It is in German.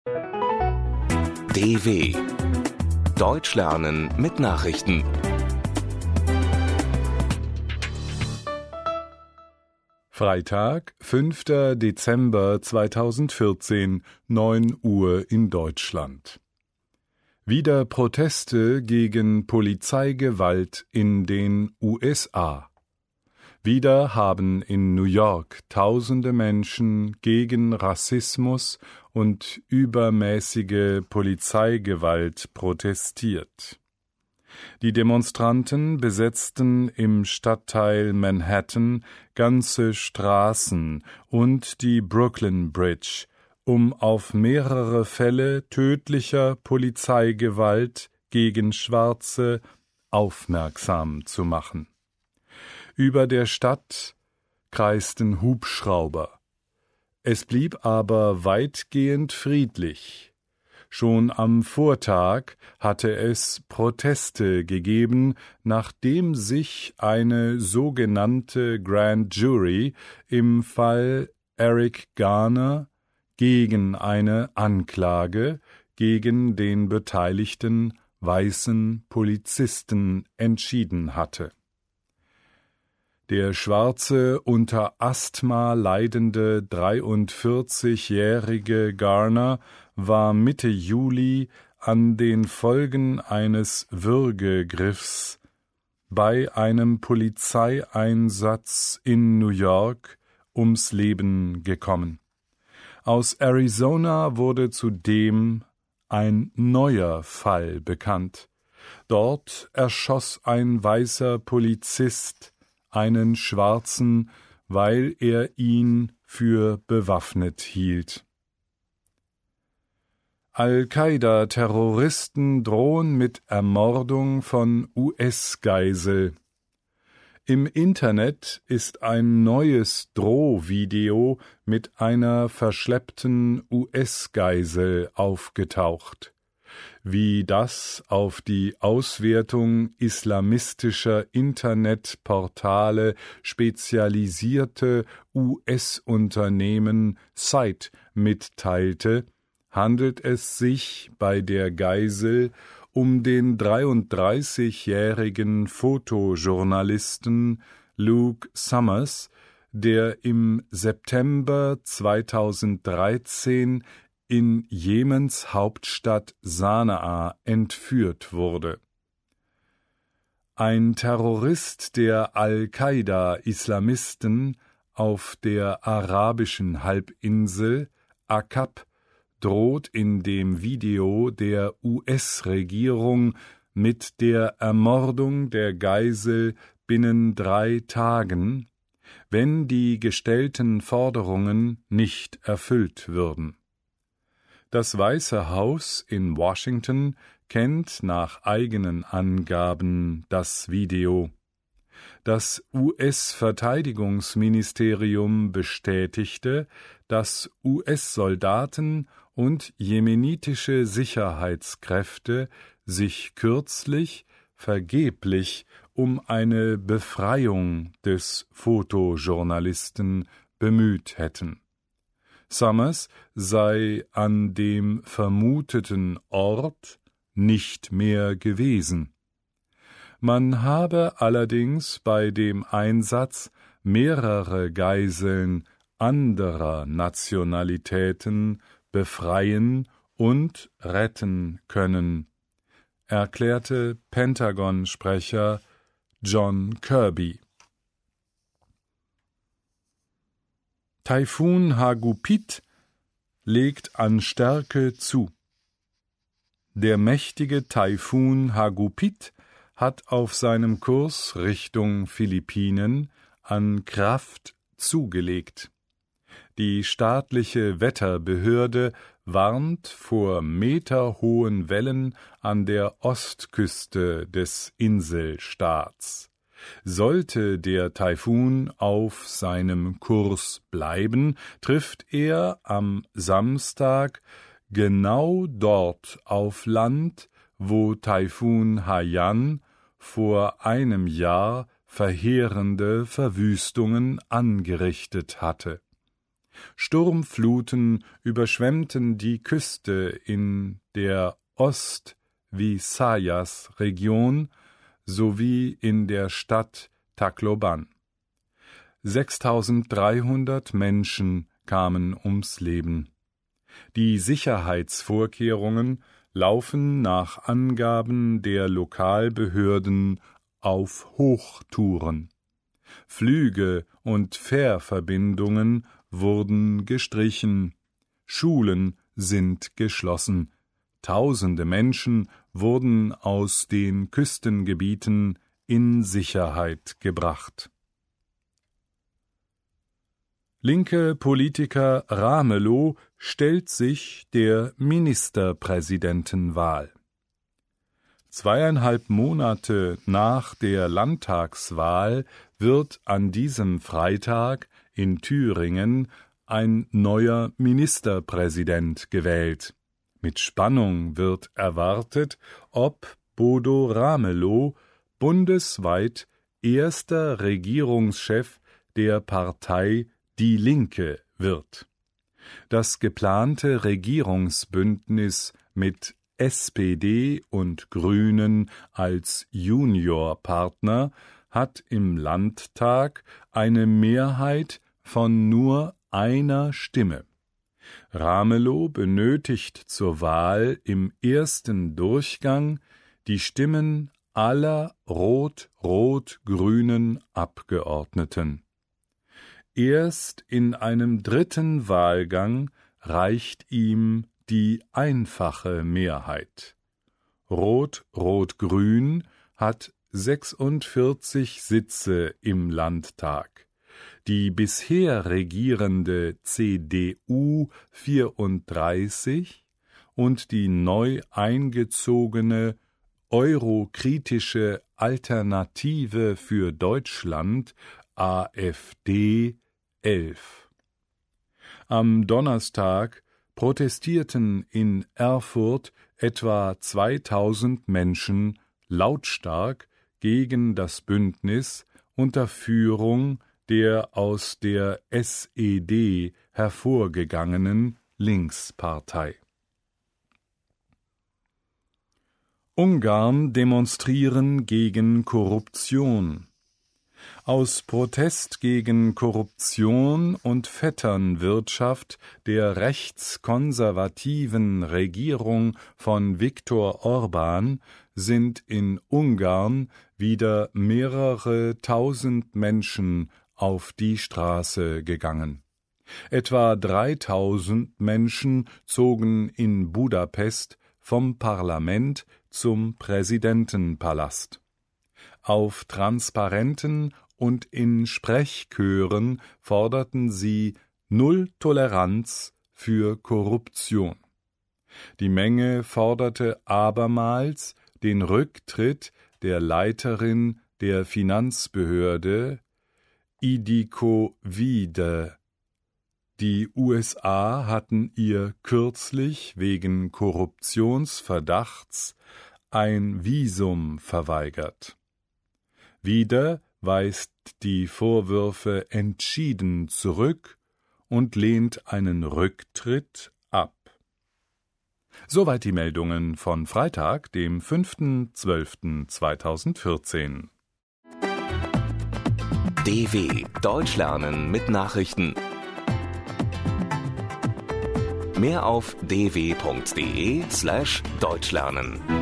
DW Deutsch lernen mit Nachrichten. Freitag, 5. Dezember 2014, 9 Uhr in Deutschland. Wieder Proteste gegen Polizeigewalt in den USA. Wieder haben in New York tausende Menschen gegen Rassismus und übermäßige Polizeigewalt protestiert. Die Demonstranten besetzten im Stadtteil Manhattan ganze Straßen und die Brooklyn Bridge, um auf mehrere Fälle tödlicher Polizeigewalt gegen Schwarze aufmerksam zu machen. Über der Stadt kreisten Hubschrauber. Es blieb aber weitgehend friedlich. Schon am Vortag hatte es Proteste gegeben, nachdem sich eine sogenannte Grand Jury im Fall Eric Garner gegen eine Anklage gegen den beteiligten weißen Polizisten entschieden hatte. Der schwarze, unter Asthma leidende 43-jährige Garner war Mitte Juli an den Folgen eines Würgegriffs bei einem Polizeieinsatz in New York ums Leben gekommen. Aus Arizona wurde zudem ein neuer Fall bekannt. Dort erschoss ein weißer Polizist einen Schwarzen, weil er ihn für bewaffnet hielt. Al-Qaida-Terroristen drohen mit Ermordung von US-Geisel. Im Internet ist ein neues Drohvideo mit einer verschleppten US-Geisel aufgetaucht. Wie das auf die Auswertung islamistischer Internetportale spezialisierte US-Unternehmen Site mitteilte, handelt es sich bei der Geisel um den 33-jährigen Fotojournalisten Luke Summers, der im September 2013 in Jemens Hauptstadt Sanaa entführt wurde. Ein Terrorist der Al-Qaida-Islamisten auf der arabischen Halbinsel, Akab, droht in dem Video der US-Regierung mit der Ermordung der Geisel binnen 3 Tagen, wenn die gestellten Forderungen nicht erfüllt würden. Das Weiße Haus in Washington kennt nach eigenen Angaben das Video. Das US-Verteidigungsministerium bestätigte, dass US-Soldaten und jemenitische Sicherheitskräfte sich kürzlich vergeblich um eine Befreiung des Fotojournalisten bemüht hätten. Summers sei an dem vermuteten Ort nicht mehr gewesen. Man habe allerdings bei dem Einsatz mehrere Geiseln anderer Nationalitäten befreien und retten können, erklärte Pentagon-Sprecher John Kirby. Taifun Hagupit legt an Stärke zu. Der mächtige Taifun Hagupit hat auf seinem Kurs Richtung Philippinen an Kraft zugelegt. Die staatliche Wetterbehörde warnt vor meterhohen Wellen an der Ostküste des Inselstaats. Sollte der Taifun auf seinem Kurs bleiben, trifft er am Samstag genau dort auf Land, wo Taifun Haiyan vor einem Jahr verheerende Verwüstungen angerichtet hatte. Sturmfluten überschwemmten die Küste in der Ost-Visayas-Region sowie in der Stadt Tacloban. 6.300 Menschen kamen ums Leben. Die Sicherheitsvorkehrungen laufen nach Angaben der Lokalbehörden auf Hochtouren. Flüge und Fährverbindungen wurden gestrichen. Schulen sind geschlossen. Tausende Menschen wurden aus den Küstengebieten in Sicherheit gebracht. Linke Politiker Ramelow stellt sich der Ministerpräsidentenwahl. 2,5 Monate nach der Landtagswahl wird an diesem Freitag in Thüringen ein neuer Ministerpräsident gewählt. Mit Spannung wird erwartet, ob Bodo Ramelow bundesweit erster Regierungschef der Partei Die Linke wird. Das geplante Regierungsbündnis mit SPD und Grünen als Juniorpartner hat im Landtag eine Mehrheit von nur einer Stimme. Ramelow benötigt zur Wahl im ersten Durchgang die Stimmen aller rot-rot-grünen Abgeordneten. Erst in einem dritten Wahlgang reicht ihm die einfache Mehrheit. Rot-Rot-Grün hat 46 Sitze im Landtag. Die bisher regierende CDU 34 und die neu eingezogene eurokritische Alternative für Deutschland AfD 11. Am Donnerstag protestierten in Erfurt etwa 2000 Menschen lautstark gegen das Bündnis unter Führung der aus der SED hervorgegangenen Linkspartei. Ungarn demonstrieren gegen Korruption. Aus Protest gegen Korruption und Vetternwirtschaft der rechtskonservativen Regierung von Viktor Orbán sind in Ungarn wieder mehrere tausend Menschen auf die Straße gegangen. Etwa 3.000 Menschen zogen in Budapest vom Parlament zum Präsidentenpalast. Auf Transparenten und in Sprechchören forderten sie Null Toleranz für Korruption. Die Menge forderte abermals den Rücktritt der Leiterin der Finanzbehörde Idiko Wiede. Die USA hatten ihr kürzlich wegen Korruptionsverdachts ein Visum verweigert. Wiede weist die Vorwürfe entschieden zurück und lehnt einen Rücktritt ab. Soweit die Meldungen von Freitag, dem 5.12.2014. DW Deutsch lernen mit Nachrichten. Mehr auf dw.de/deutschlernen.